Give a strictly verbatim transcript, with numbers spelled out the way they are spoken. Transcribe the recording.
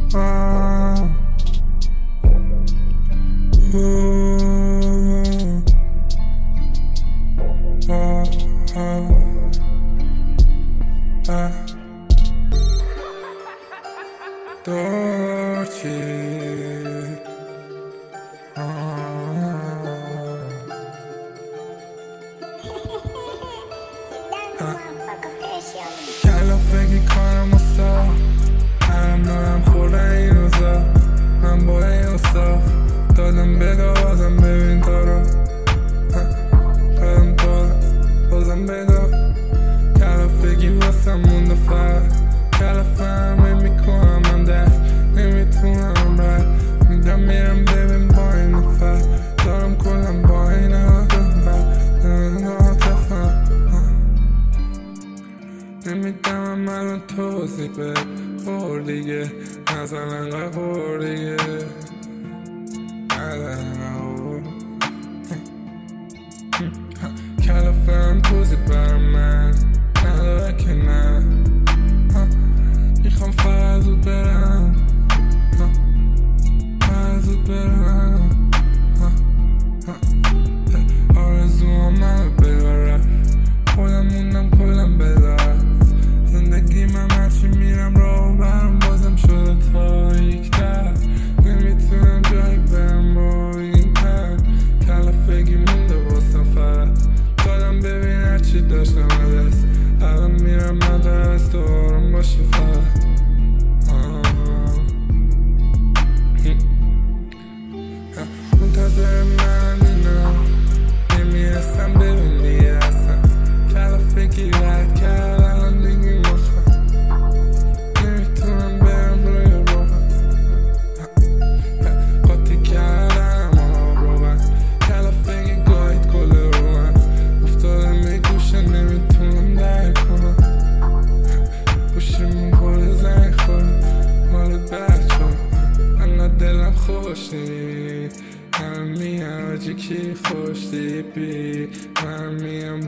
آه. آه. آه. آه. دورچی کلافگی کارم اصلا هرم دارم خورده این اوزا من با این اصاف دادم بگا بازم ببین تو رو دادم تو رو بازم بگا کلافگی واسم مونده فرد کلافه همه میکنم من درک نمیتونم رد میدم میرم ببین با این نفر دارم کلم با این نمیدم الان توضیح به خور دیگه نزن انقدر خور دیگه نزن انقدر کلافه هم توضیح برم من نداره که نه میخوام فقط زود برم فقط زود برم آرزوام منو بگاه خودم موندم کلم بدار زندگی من هرچی میرم راه برم بازم شده تاریک‌تر نمیتونم جایی برم با این تن کلافگی مونده واسم فقط دادم ببین هرچی داشتم دست الان میرم مدرس تو آرام باشی فقط منتظر من اینم نمیرسم ببین دیگه اصلا کلافگی رد کرد الان دیگه مخم نمیتونم برم روی روحم قاطی کردم آب رو من کلافگی گاهید کل رو من افتاده میگوشه نمیتونم درک کنم گوشیمون کل زنگ خورم مال بچه من دلم خوشی من میام آجی کی خوشی بی من میام